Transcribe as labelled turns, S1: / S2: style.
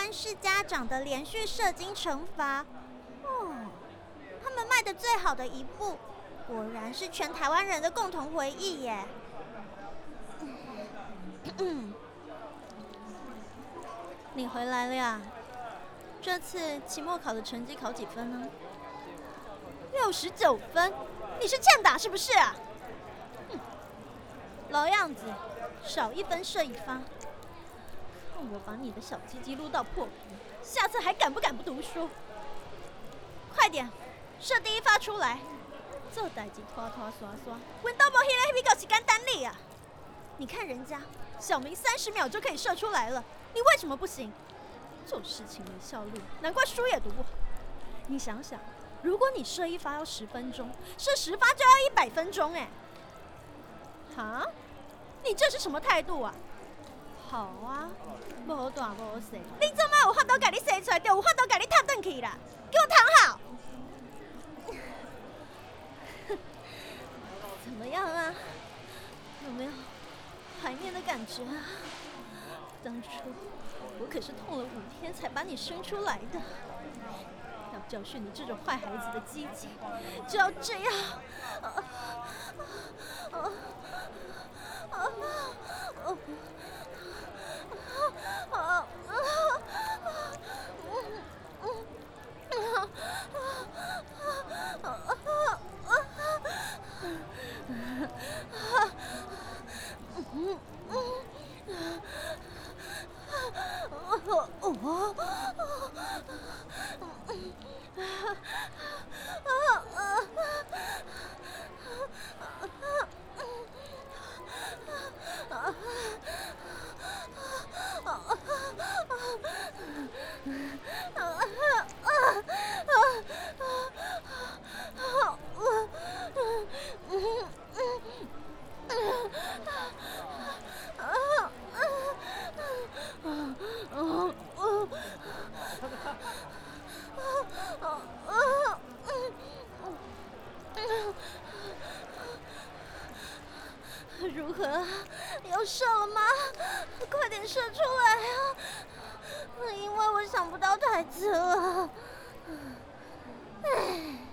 S1: 湾式家长的连续射精惩罚。他们卖的最好的一部，果然是全台湾人的共同回忆耶。你回来了呀？这次期末考的成绩考几分呢？69分，你是欠打是不是啊？老样子，少1分射1发。看我把你的小鸡鸡撸到破皮，下次还敢不敢不读书？快点，射第1发出来！做代志拖拖刷刷，阮都无迄个是简单哩啊！你看人家小明30秒就可以射出来了，你为什么不行？做事情没效率，难怪书也读不好。你想想，如果你射1发要10分钟，射10发就要100分钟哎！哈？你这是什么态度啊？好啊，无大无小，你怎么有法度把你生出来，就有法度把你踢转去啦？给我躺好！怎么样啊？有没有怀念的感觉啊？当初我可是痛了5天才把你生出来的。要教训你这种坏孩子的鸡鸡，就要这样。如何？要射了吗？快点射出来啊！因为我想不到台词了。